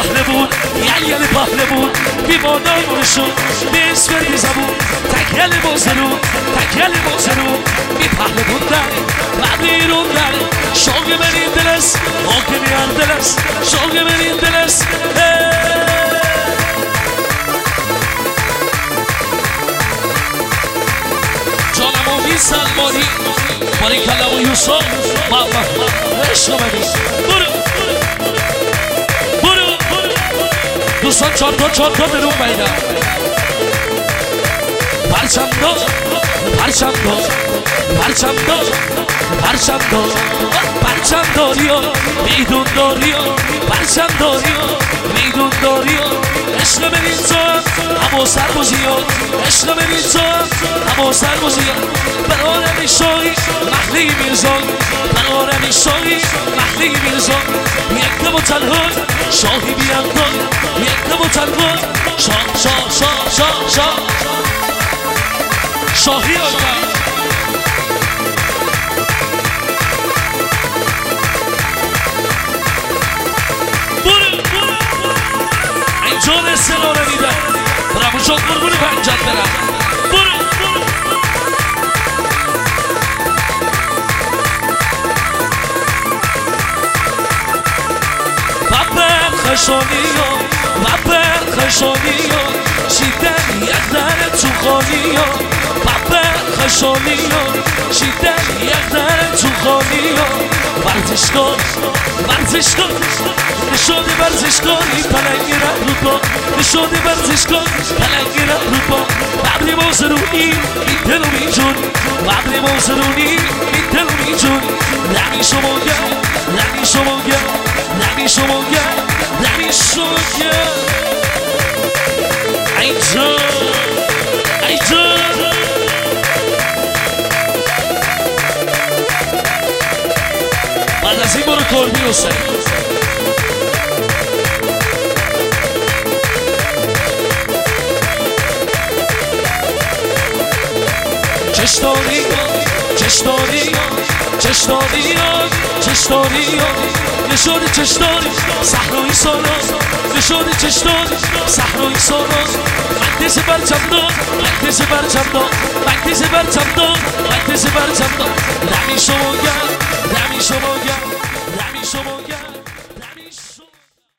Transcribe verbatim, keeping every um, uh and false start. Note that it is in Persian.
پهلوون یلی پهلوون بیمانای مرشون به اسم بی زبون تکل بازرون تکل بازرون بی پهلوون داره و بیرون داره شوق من این دل است آقا میان دل است شوق من این دل است جانم و بی سلمانی باریکلا و یوسف ماما عشق منی برو برو دوستان چار تا چار تا برون بیدم پرچم دار پرچم دار پرچم دار پرچم دار پرچم داری ها میدون داری ها پرچم داری ها میدون داری ها عشق من اینجا همو سربازی ها عشق من اینجا همو سربازی ها برارم شاهی محلی میرزان برارم شاهی محلی میرزان یک دم و تنهای شاهی بیاندان یک دم و تنهای شاه شاه شاه شاه شاه شاهی آقا اینجا نسلا نمیدن برامو جان قربون پنجت برم برو ببر خشانی ها ببر خشانی ها شیدن یک در تو خانی ها ببر خشانی ها شیدن یک در تو خانی ها ورزشکار ورزشکار نشاده ورزشکاری پلنگ رفت رو پا نشاده ورزشکار پلنگ رفت رو پا ببری مازرونی این دلو میجون ببری مازرونی این دلو میجون نمی شما گر نمی شما گر نمی شما گر نمی شما گر ای جان ای جان بعد از این برو کربی حسین چشتاری چشتاری چشتاری چشتاری نشان چشتاری صحرای سارا نشان چشتاری صحرای سارا مکتس برچم دار مکتس برچم دار مکتس برچم دار مکتس برچم دار نمی شما گر نمی شما گر نمی شما گر